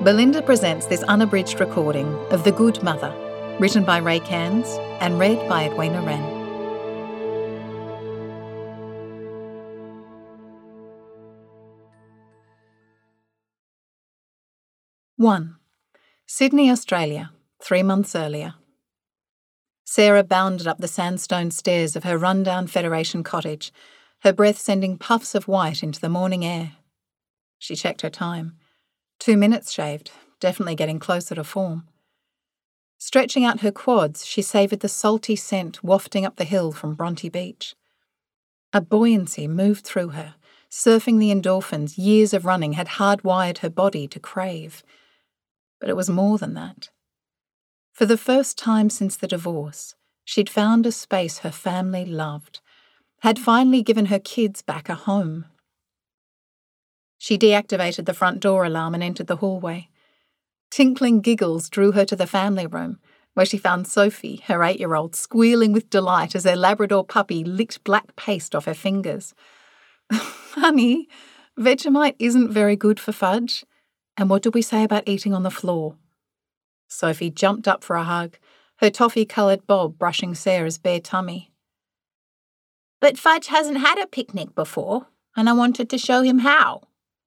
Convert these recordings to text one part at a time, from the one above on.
Belinda presents this unabridged recording of The Good Mother, written by Ray Cairns and read by Edwina Wren. One, Sydney, Australia, 3 months earlier. Sarah bounded up the sandstone stairs of her run-down Federation cottage, her breath sending puffs of white into the morning air. She checked her time. 2 minutes shaved, definitely getting closer to form. Stretching out her quads, she savoured the salty scent wafting up the hill from Bronte Beach. A buoyancy moved through her, surfing the endorphins years of running had hardwired her body to crave. But it was more than that. For the first time since the divorce, she'd found a space her family loved, had finally given her kids back a home. She deactivated the front door alarm and entered the hallway. Tinkling giggles drew her to the family room, where she found Sophie, her 8-year-old, squealing with delight as their Labrador puppy licked black paste off her fingers. Honey, Vegemite isn't very good for fudge. And what do we say about eating on the floor? Sophie jumped up for a hug, her toffee-coloured bob brushing Sarah's bare tummy. But Fudge hasn't had a picnic before, and I wanted to show him how.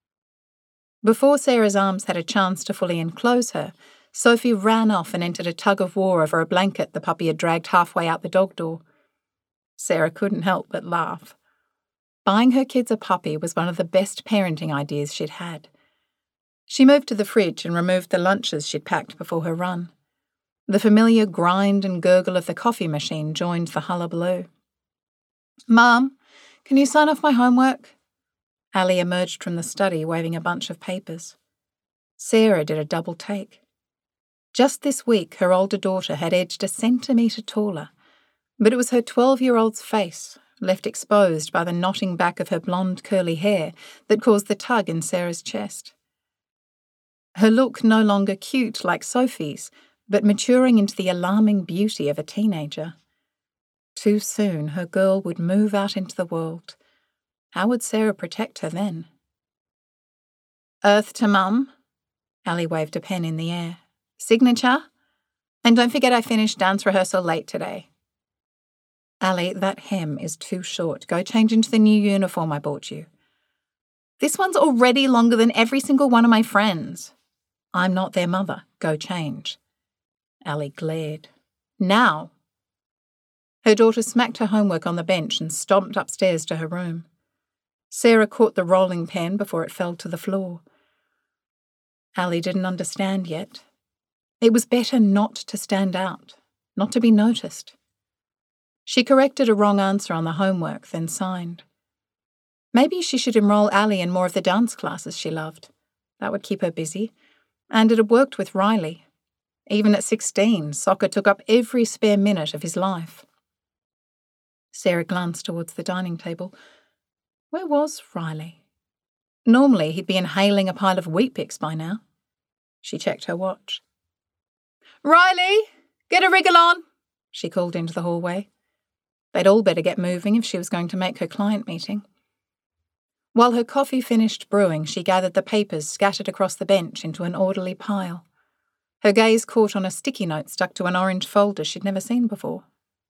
Before Sarah's arms had a chance to fully enclose her, Sophie ran off and entered a tug-of-war over a blanket the puppy had dragged halfway out the dog door. Sarah couldn't help but laugh. Buying her kids a puppy was one of the best parenting ideas she'd had. She moved to the fridge and removed the lunches she'd packed before her run. The familiar grind and gurgle of the coffee machine joined the hullabaloo. Mum, can you sign off my homework? Ali emerged from the study waving a bunch of papers. Sarah did a double take. Just this week, her older daughter had edged a centimetre taller, but it was her 12-year-old's face, left exposed by the knotting back of her blonde curly hair, that caused the tug in Sarah's chest. Her look no longer cute like Sophie's, but maturing into the alarming beauty of a teenager. Too soon her girl would move out into the world. How would Sarah protect her then? Earth to Mum. Ali waved a pen in the air. Signature? And don't forget I finished dance rehearsal late today. Ali, that hem is too short. Go change into the new uniform I bought you. This one's already longer than every single one of my friends. I'm not their mother. Go change. Ali glared. Now. Her daughter smacked her homework on the bench and stomped upstairs to her room. Sarah caught the rolling pin before it fell to the floor. Ali didn't understand yet. It was better not to stand out, not to be noticed. She corrected a wrong answer on the homework, then signed. Maybe she should enroll Ali in more of the dance classes she loved. That would keep her busy. And it had worked with Riley. Even at 16, soccer took up every spare minute of his life. Sarah glanced towards the dining table. Where was Riley? Normally he'd be inhaling a pile of Weet-Bix by now. She checked her watch. Riley, get a wriggle on, she called into the hallway. They'd all better get moving if she was going to make her client meeting. While her coffee finished brewing, she gathered the papers scattered across the bench into an orderly pile. Her gaze caught on a sticky note stuck to an orange folder she'd never seen before.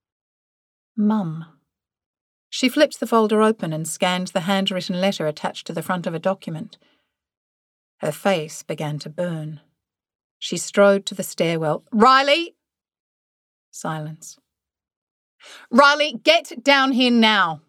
Mum. She flipped the folder open and scanned the handwritten letter attached to the front of a document. Her face began to burn. She strode to the stairwell. Riley! Silence. Riley, get down here now!